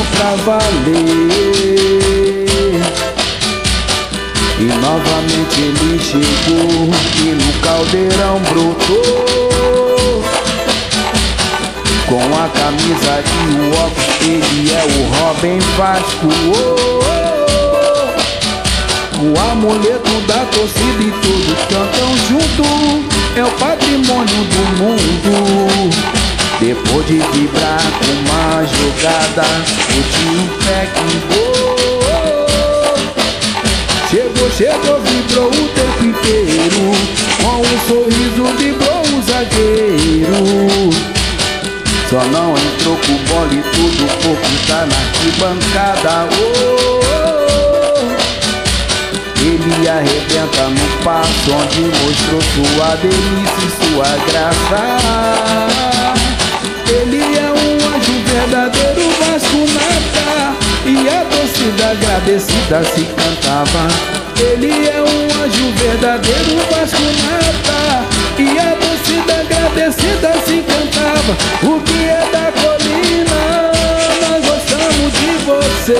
pra valer. E novamente ele chegou e no caldeirão brotou. Com a camisa e o óculos, ele é o Robin Vasco. O amuleto da torcida e todos cantam junto. É o patrimônio do mundo. Depois de vibrar com uma jogada, o tio chegou, vibrou o tempo inteiro. Com um sorriso vibrou o zagueiro. Só não entrou com bola e tudo porque tá na arquibancada. Ele arrebenta no passo onde mostrou sua delícia e sua graça. Ele é um anjo verdadeiro Vasco nata. E a torcida agradecida se cantava. Ele é um anjo verdadeiro Vasco nata. E a torcida agradecida se cantava. O que é da colina, nós gostamos de você.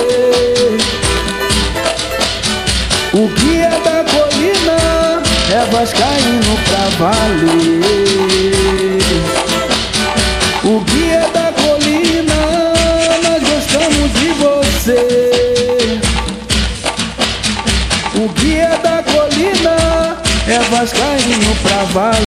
O que é da colina é vascaíno pra valer. O que é da colina, nós gostamos de você. O que é da colina é vascaíno pra valer.